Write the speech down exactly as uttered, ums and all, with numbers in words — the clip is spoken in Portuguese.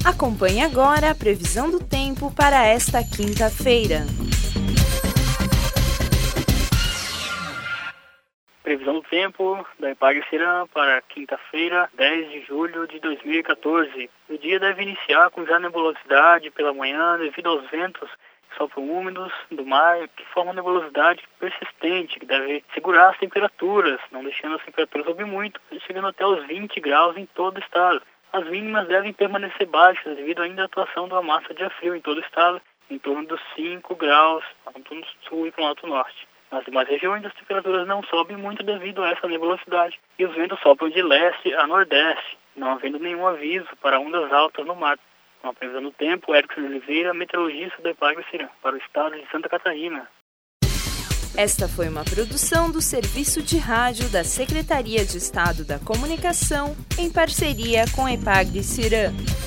Acompanhe agora a previsão do tempo para esta quinta-feira. Previsão do tempo da Epagre-Cirã para quinta-feira, dez de julho de dois mil e quatorze. O dia deve iniciar com já nebulosidade pela manhã devido aos ventos que sopram úmidos do mar, que formam nebulosidade persistente, que deve segurar as temperaturas, não deixando as temperaturas subir muito, chegando até os vinte graus em todo o estado. As mínimas devem permanecer baixas devido ainda à atuação de uma massa de ar frio em todo o estado, em torno dos cinco graus, tanto no sul e no alto norte. Nas demais regiões, as temperaturas não sobem muito devido a essa nebulosidade e os ventos sopram de leste a nordeste, não havendo nenhum aviso para ondas altas no mar. Com a previsão do tempo, Erickson Oliveira, meteorologista da Epagre-Cirã, para o estado de Santa Catarina. Esta foi uma produção do Serviço de Rádio da Secretaria de Estado da Comunicação, em parceria com a Epagre-Cirã.